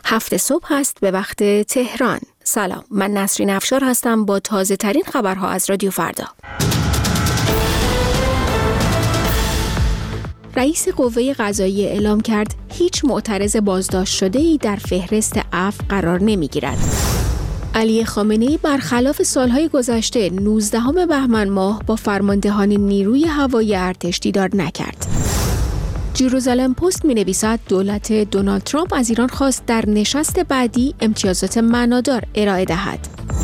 7 صبح است به وقت تهران. سلام، من نسرین افشار هستم با تازه ترین خبرها از رادیو فردا. رئیس قوه قضاییه اعلام کرد هیچ معترض بازداشت شده‌ای در فهرست عفو قرار نمی‌گیرد. علی خامنه‌ای برخلاف سالهای گذشته 19 بهمن ماه با فرماندهان نیروی هوایی ارتش دیدار نکرد. جروزالم پست می‌نویسد دولت دونالد ترامپ از ایران خواست در نشست بعدی امتیازات معنادار ارائه دهد.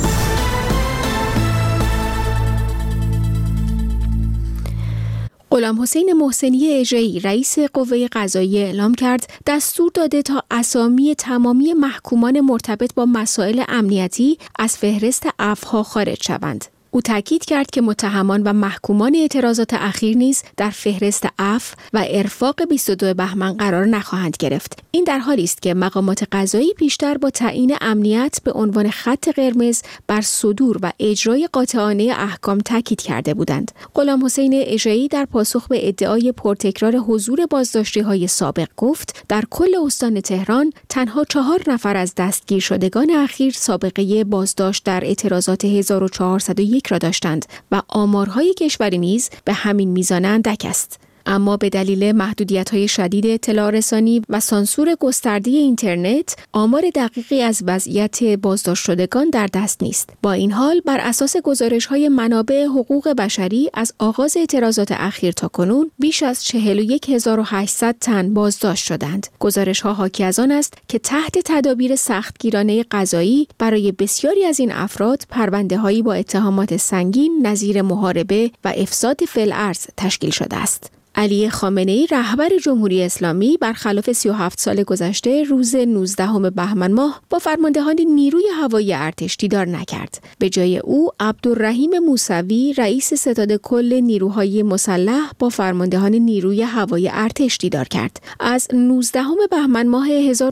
غلامحسین محسنی اژه‌ای رئیس قوه قضاییه اعلام کرد دستور داده تا اسامی تمامی محکومان مرتبط با مسائل امنیتی از فهرست عفوها خارج شوند. او تاکید کرد که متهمان و محکومان اعتراضات اخیر نیز در فهرست عفو و ارفاق 22 بهمن قرار نخواهند گرفت. این در حالی است که مقامات قضایی پیشتر با تعیین امنیت به عنوان خط قرمز بر صدور و اجرای قاطعانه احکام تاکید کرده بودند. غلامحسین اژه‌ای در پاسخ به ادعای پرتکرار حضور بازداشتی‌های سابق گفت در کل استان تهران تنها 4 نفر از دستگیر شدگان اخیر سابقه بازداشت در اعتراضات 1401 را داشتند و آمارهای کشوری نیز به همین میزان اندک است. اما به دلیل محدودیت‌های شدید اطلاع رسانی و سانسور گسترده اینترنت، آمار دقیقی از وضعیت بازداشت شدگان در دست نیست. با این حال، بر اساس گزارش‌های منابع حقوق بشری از آغاز اعتراضات اخیر تا کنون، بیش از 41800 تن بازداشت شدند. گزارش‌ها حاکی از آن است که تحت تدابیر سختگیرانه قضایی برای بسیاری از این افراد پرونده‌هایی با اتهامات سنگین نظیر محاربه و افساد فی‌الارض تشکیل شده است. علی خامنه‌ای رهبر جمهوری اسلامی برخلاف 37 سال گذشته روز 19 بهمن ماه با فرماندهان نیروی هوایی ارتش دیدار نکرد. به جای او عبدالرحیم موسوی رئیس ستاد کل نیروهای مسلح با فرماندهان نیروی هوایی ارتش دیدار کرد. از 19 بهمن ماه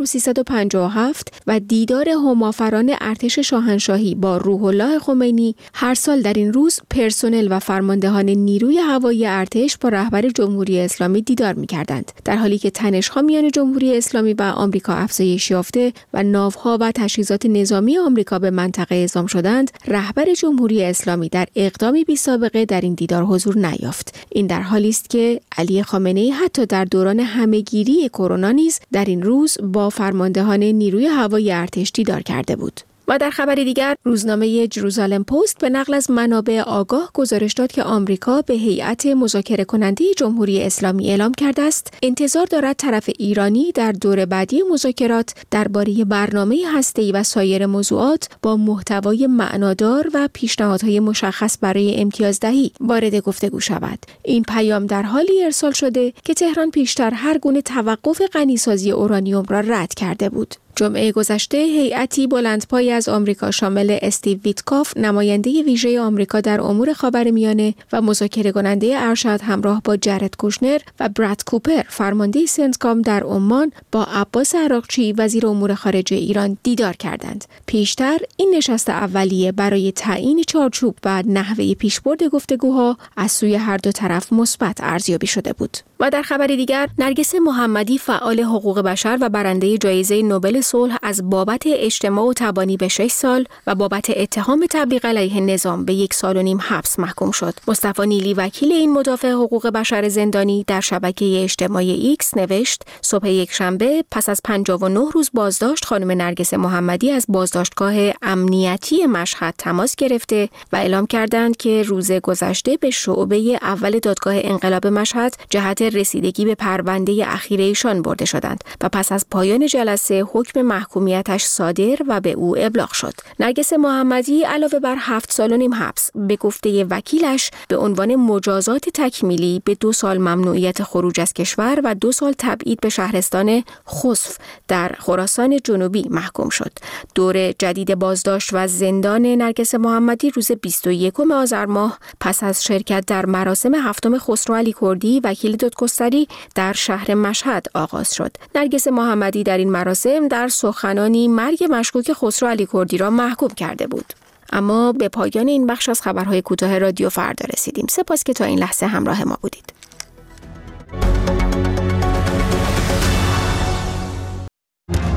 1357 و دیدار همافران ارتش شاهنشاهی با روح الله خمینی هر سال در این روز پرسنل و فرماندهان نیروی هوایی ارتش با رهبر جمهوری اسلامی دیدار می‌کردند، در حالی که تنش‌ها میان جمهوری اسلامی و آمریکا افزایش یافته و ناوها و تجهیزات نظامی آمریکا به منطقه اعزام شدند. رهبر جمهوری اسلامی در اقدامی بی‌سابقه در این دیدار حضور نیافت. این در حالی است که علی خامنه‌ای حتی در دوران همه‌گیری کرونا نیز در این روز با فرماندهان نیروی هوایی ارتش دیدار کرده بود. و در خبر دیگر، روزنامه جروزالم پست به نقل از منابع آگاه گزارش داد که آمریکا به هیئت مذاکره کننده جمهوری اسلامی اعلام کرده است انتظار دارد طرف ایرانی در دور بعدی مذاکرات درباره برنامه هسته‌ای و سایر موضوعات با محتوای معنادار و پیشنهادهای مشخص برای امتیازدهی وارد گفتگو شود. این پیام در حالی ارسال شده که تهران پیشتر هر گونه توقف غنیسازی اورانیوم را رد کرده بود. جمعه گذشته هیئتی بلندپای از آمریکا شامل استیو ویتکاف نماینده ویژه آمریکا در امور خاورمیانه و مذاکره کننده ارشد همراه با جرد کوشنر و براد کوپر فرمانده سنتکام در عمان با عباس عراقچی وزیر امور خارجه ایران دیدار کردند. پیشتر این نشست اولیه برای تعیین چارچوب و نحوه پیشبرد گفتگوها از سوی هر دو طرف مثبت ارزیابی شده بود. و در خبر دیگر، نرگس محمدی فعال حقوق بشر و برنده جایزه نوبل صلح از بابت اجتماع و تبانی به 6 سال و بابت اتهام تبلیغ علیه نظام به 1.5 سال حبس محکوم شد. مصطفی نیلی وکیل این مدافع حقوق بشر زندانی در شبکه اجتماعی ایکس نوشت صبح یکشنبه پس از 59 روز بازداشت خانم نرگس محمدی از بازداشتگاه امنیتی مشهد تماس گرفته و اعلام کردند که روز گذشته به شعبه اول دادگاه انقلاب مشهد جهت رسیدگی به پرونده اخیر ایشان برده شدند و پس از پایان جلسه حکم محکومیتش صادر و به او ابلاغ شد. نرگس محمدی علاوه بر 7 سال و نیم حبس به گفته وکیلش به عنوان مجازات تکمیلی به 2 سال ممنوعیت خروج از کشور و 2 سال تبعید به شهرستان خسف در خراسان جنوبی محکوم شد. دور جدید بازداشت و زندان نرگس محمدی روز 21 آذر ماه پس از شرکت در مراسم 7 خسرو علی کردی وکیل دادگستری در شهر مشهد آغاز شد. نرگس محمدی در این مراسم در سخنانی مرگ مشکوک خسرو علی کردی را محکوم کرده بود. اما به پایان این بخش از خبرهای کوتاه رادیو فردا رسیدیم. سپاس که تا این لحظه همراه ما بودید.